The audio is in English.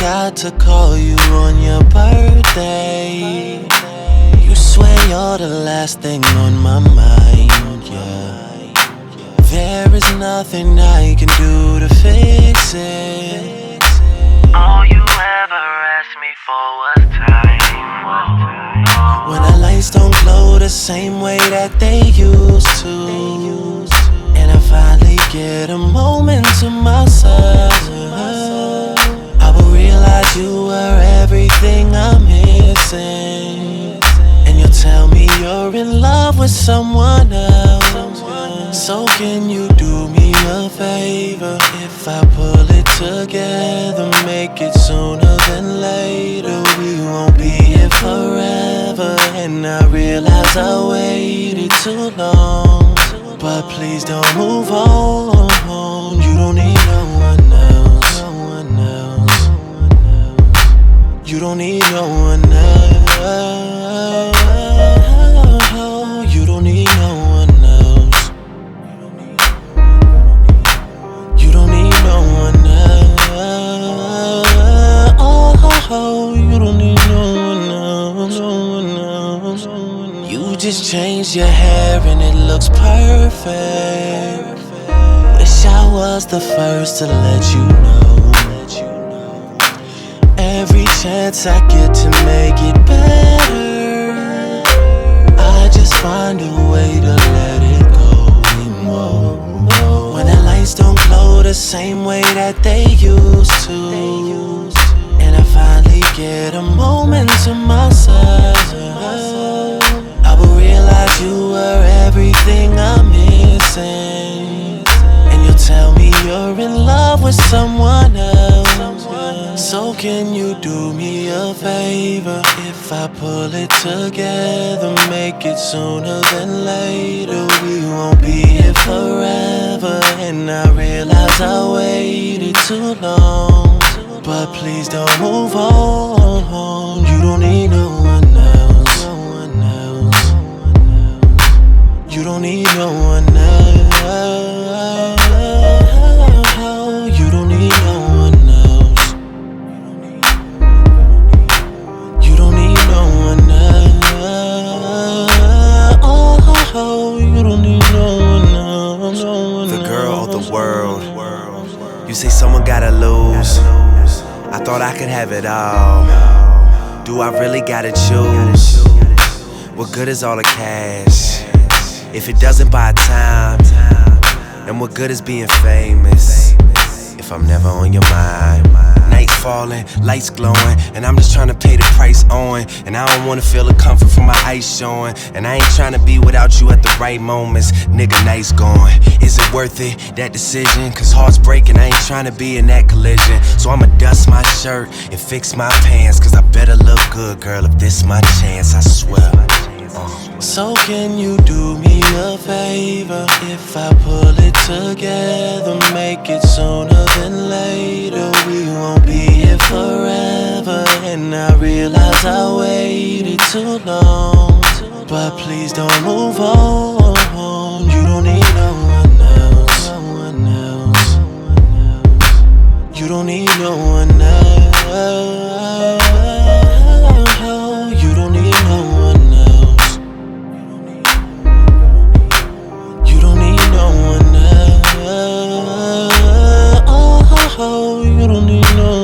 forgot to call you on your birthday. You swear you're the last thing on my mind, yeah. There is nothing I can do to fix it. All you ever asked me for was time. When the lights don't glow the same way that they used to, and I finally get a moment to myself, I will realize you were everything I'm missing. And you'll tell me you're in love with someone else. So can you do me a favor? If I pull it together, make it sooner than later. We won't be here forever. And I realize I waited too long, but please don't move on. You don't need no one else. You don't need no one else. You don't need no one else. You don't need no one else. Oh, you don't need no one else. You just changed your hair and it looks perfect. Wish I was the first to let you know. Every chance I get to make it better, I just find a way to let it go. When the lights don't glow the same way that they used to, and I finally get a moment to myself, I will realize you were everything I'm missing. And you'll tell me you're in love with someone else. So can you do me a favor? If I pull it together, make it sooner than later. We won't be here forever. And I realize I waited too long, but please don't move on. You don't need no one else. You don't need no one else. You don't need no one else. You don't need no one else. Oh, you don't need no one else. The girl of the world. You say someone gotta lose. I thought I could have it all. Do I really gotta choose? What good is all the cash if it doesn't buy time? And what good is being famous if I'm never on your mind? Night falling, lights glowing, and I'm just trying to pay the price on. And I don't wanna feel the comfort from my ice showing. And I ain't trying to be without you at the right moments. Nigga, night's going. Is it worth it, that decision? Cause heart's breaking, I ain't trying to be in that collision. So I'ma dust my shirt and fix my pants, cause I better look good, girl, if this my chance, I swear. So can you do me a favor? If I pull it together, make it sooner than later. We won't be here forever. And I realize I waited too long, but please don't move on. You don't need no one else. You don't need no one else. You don't need no one else. You don't need no one else. Oh, you don't need no one else.